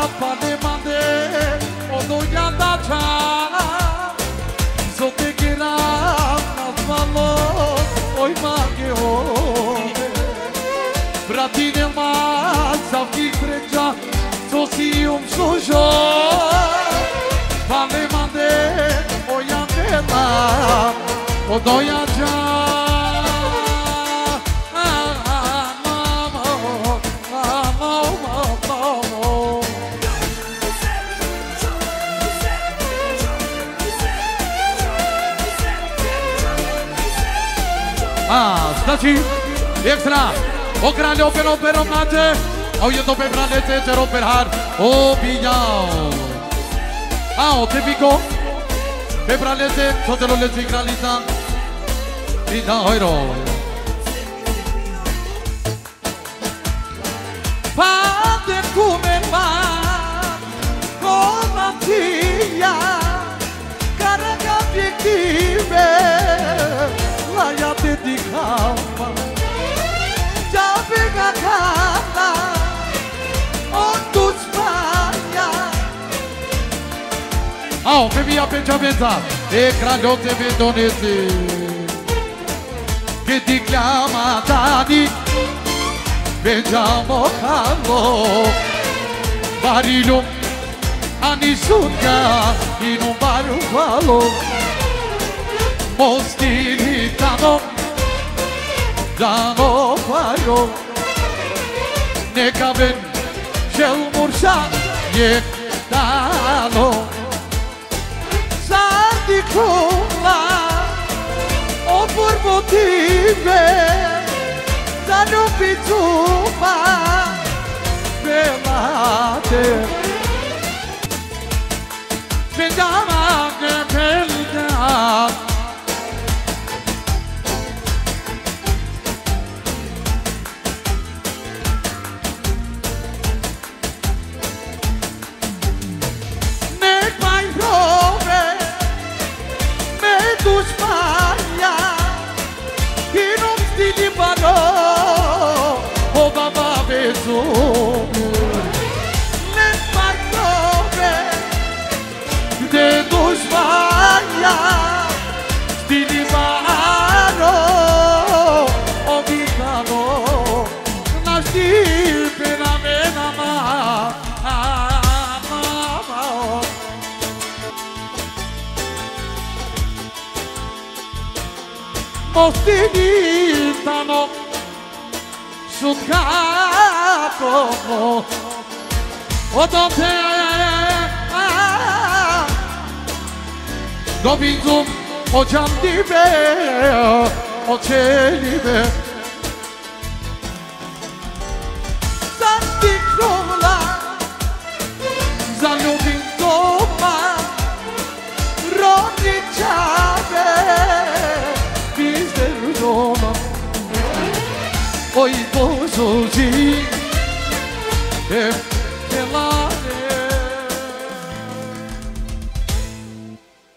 pane mande Odo yanda cha Sote kera Nazvalo Oj mage ove Bratine ma Zavki kreća Sosi sožo Pane mande Ojandela Odo yanda Znači, extra O grande opero mate Au je to pe bralete te roper har O bijao O te pico Pe bralete Toate lo lezi gralita Ida oiro Pate come va Con tia Caraca obiettive La ya dedicava già pegata on tu Spagna pe via pensamenta e cragiote vedonesi che ti chiama Dani vediamo callo barilo a nessuno in un bar fallo Mostilitano Dano paro Neka ben Shel mursa Yek dano Sandi kula O por motive Dano pizzupa Pelate Pendama che pelda Spagna che non ti libano o baba vezo le parole de tu Spagna ti libano o vicano nasci per la mena ma Mostilitano sul capo o donde Dobinzum o giandive o celive Santi crola Zalubin toma Roni ciave Oi, posso sim, pela